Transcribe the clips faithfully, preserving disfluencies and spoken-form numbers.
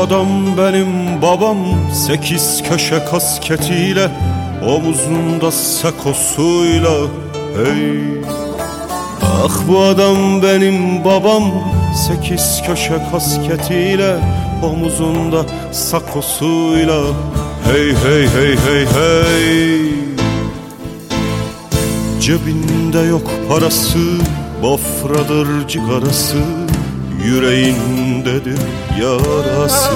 adam benim babam, sekiz köşe kasketiyle, omuzunda sakosuyla. Hey, ah bu adam benim babam, sekiz köşe kasketiyle, omuzunda sakosuyla. Hey hey hey hey hey. Cebinde yok parası, bafradır cigarası, yüreğindedir yarası.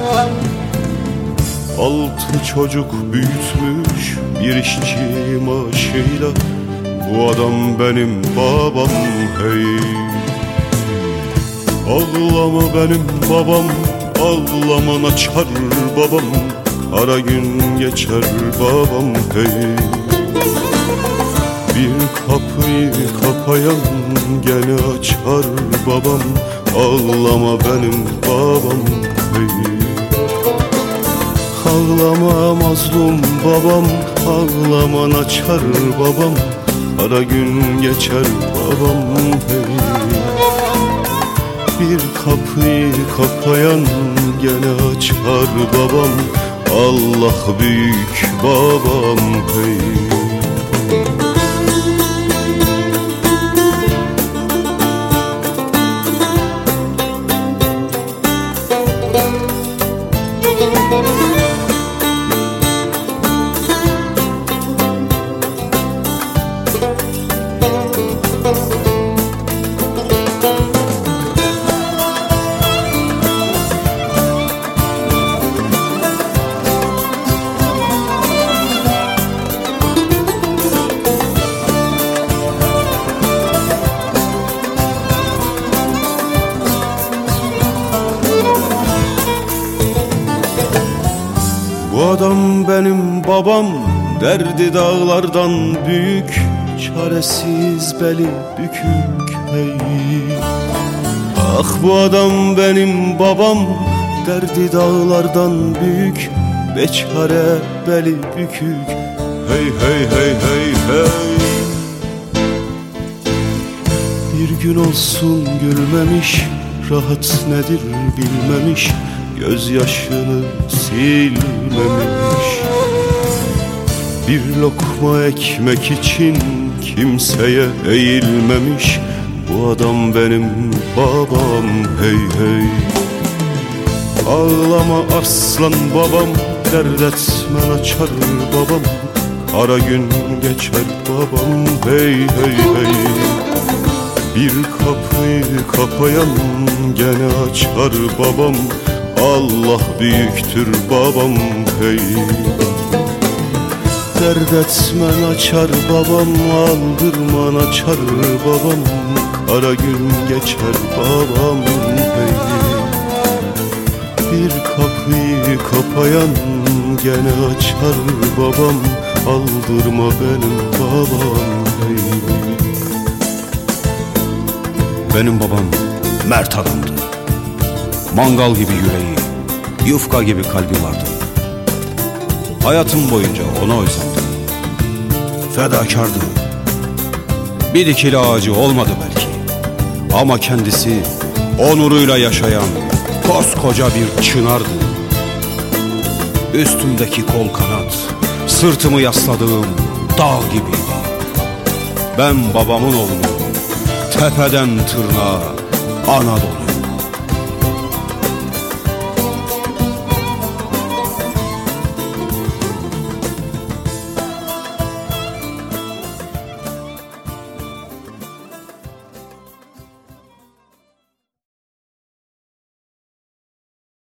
Altı çocuk büyütmüş bir işçi maaşıyla, bu adam benim babam. Hey, ağlama benim babam, ağlaman açar babam, ara gün geçer babam. Hey, bir kapıyı kapayan gene açar babam, ağlama benim babam. Hey, ağlama mazlum babam, ağlaman açar babam, ara gün geçer babam. Hey, bir kapıyı kapayan gene açar babam, Allah büyük babam. Hey, bu adam benim babam, derdi dağlardan büyük, çaresiz beli bükük. Hey, ah bu adam benim babam, derdi dağlardan büyük, beçare beli bükük. Hey hey hey hey hey. Bir gün olsun gülmemiş, rahat nedir bilmemiş, gözyaşını silmemiş. Bir lokma ekmek için kimseye eğilmemiş, bu adam benim babam. Hey hey, ağlama arslan babam, dert etmen açar babam, ara gün geçer babam. Hey hey hey, bir kapıyı kapayan gene açar babam, Allah büyüktür babam. Hey, dert etmen açar babam, aldırman açar babam, kara gün geçer babam. Hey, bir kapıyı kapayan gene açar babam, aldırma benim babam. Hey, benim babam mert adamdı. Mangal gibi yüreği, yufka gibi kalbi vardı. Hayatım boyunca ona özledim. Fedakardı. Bir dikili ağacı olmadı belki, ama kendisi onuruyla yaşayan koskoca bir çınardı. Üstümdeki kol kanat, sırtımı yasladığım dağ gibiydi. Ben babamın oğluyum, tepeden tırnağa Anadolu.